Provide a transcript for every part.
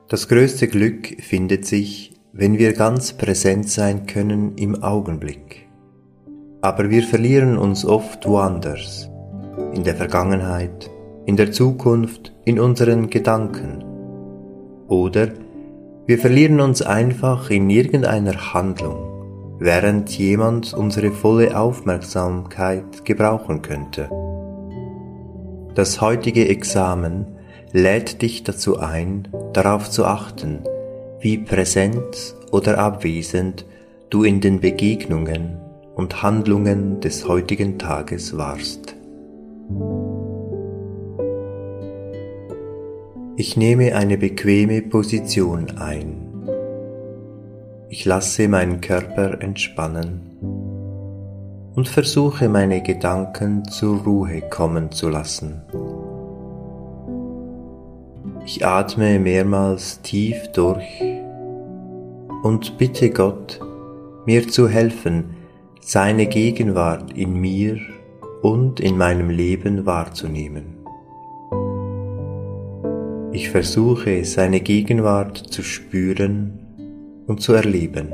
Das größte Glück findet sich, wenn wir ganz präsent sein können im Augenblick. Aber wir verlieren uns oft woanders, in der Vergangenheit, in der Zukunft, in unseren Gedanken. Oder wir verlieren uns einfach in irgendeiner Handlung, während jemand unsere volle Aufmerksamkeit gebrauchen könnte. Das heutige Examen lädt dich dazu ein, darauf zu achten, wie präsent oder abwesend du in den Begegnungen und Handlungen des heutigen Tages warst. Ich nehme eine bequeme Position ein. Ich lasse meinen Körper entspannen und versuche meine Gedanken zur Ruhe kommen zu lassen. Ich atme mehrmals tief durch und bitte Gott, mir zu helfen, seine Gegenwart in mir und in meinem Leben wahrzunehmen. Ich versuche, seine Gegenwart zu spüren und zu erleben.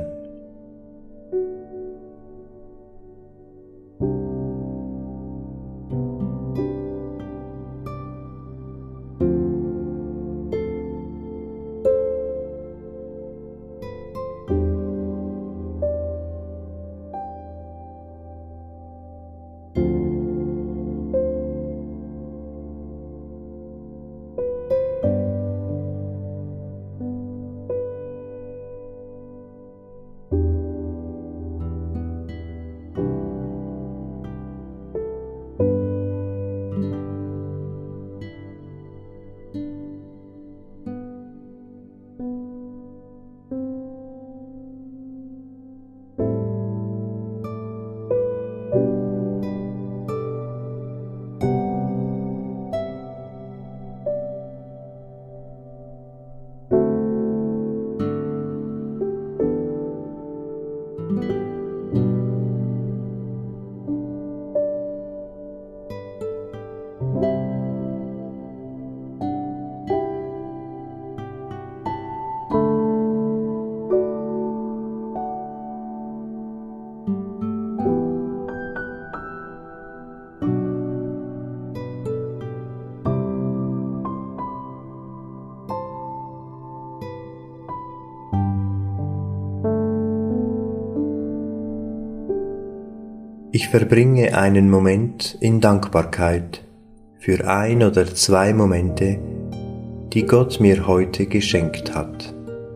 Ich verbringe einen Moment in Dankbarkeit für 1 oder 2 Momente, die Gott mir heute geschenkt hat.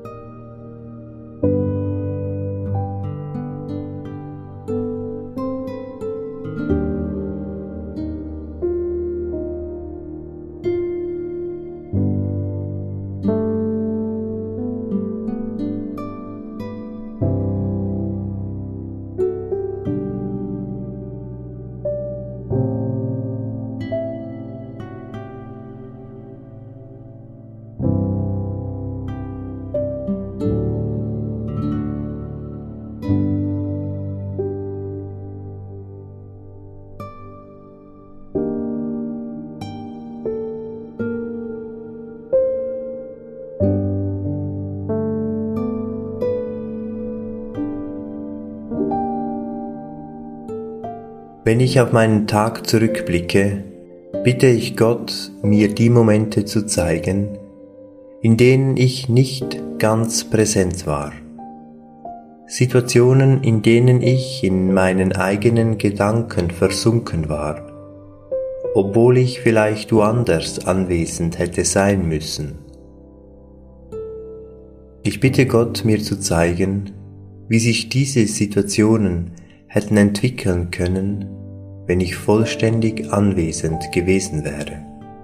Wenn ich auf meinen Tag zurückblicke, bitte ich Gott, mir die Momente zu zeigen, in denen ich nicht ganz präsent war. Situationen, in denen ich in meinen eigenen Gedanken versunken war, obwohl ich vielleicht woanders anwesend hätte sein müssen. Ich bitte Gott, mir zu zeigen, wie sich diese Situationen hätten entwickeln können, wenn ich vollständig anwesend gewesen wäre.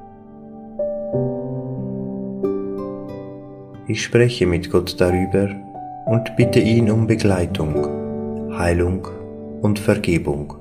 Ich spreche mit Gott darüber und bitte ihn um Begleitung, Heilung und Vergebung.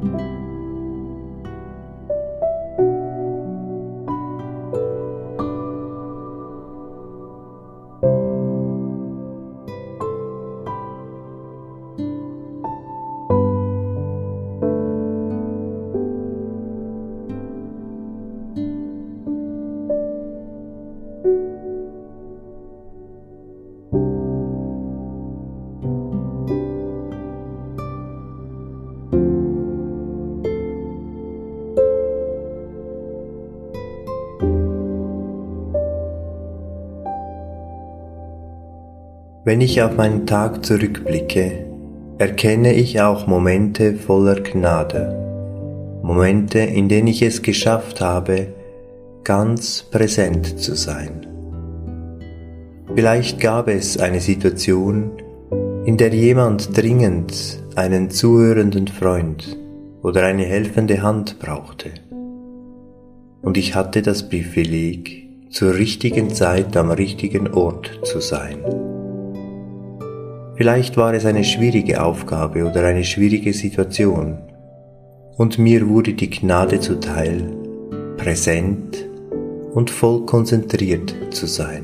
Wenn ich auf meinen Tag zurückblicke, erkenne ich auch Momente voller Gnade, Momente, in denen ich es geschafft habe, ganz präsent zu sein. Vielleicht gab es eine Situation, in der jemand dringend einen zuhörenden Freund oder eine helfende Hand brauchte. Und ich hatte das Privileg, zur richtigen Zeit am richtigen Ort zu sein. Vielleicht war es eine schwierige Aufgabe oder eine schwierige Situation, und mir wurde die Gnade zuteil, präsent und voll konzentriert zu sein.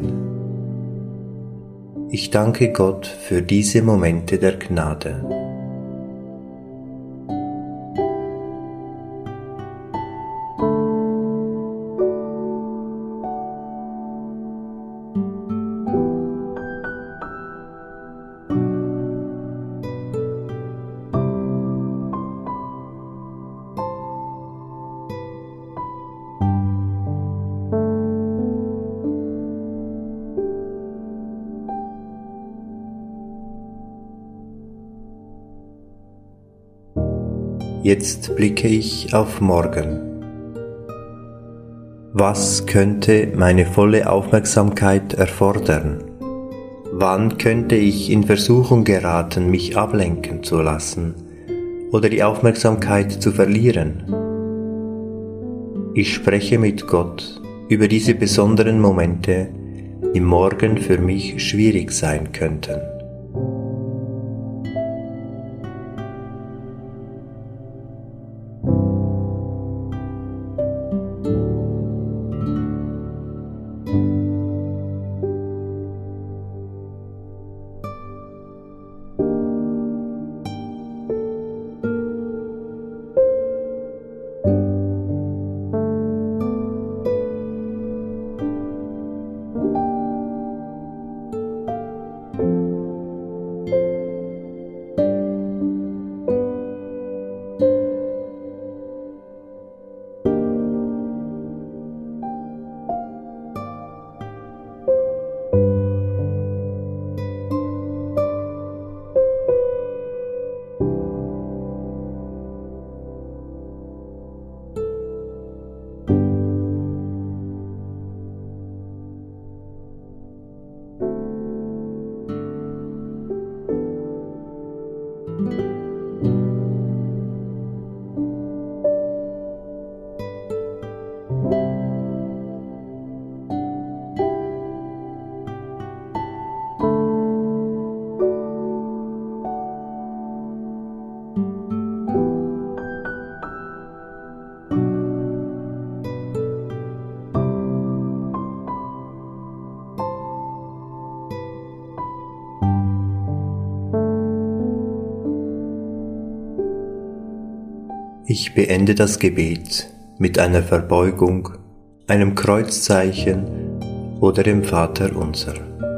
Ich danke Gott für diese Momente der Gnade. Jetzt blicke ich auf morgen. Was könnte meine volle Aufmerksamkeit erfordern? Wann könnte ich in Versuchung geraten, mich ablenken zu lassen oder die Aufmerksamkeit zu verlieren? Ich spreche mit Gott über diese besonderen Momente, die morgen für mich schwierig sein könnten. Ich beende das Gebet mit einer Verbeugung, einem Kreuzzeichen oder dem Vaterunser.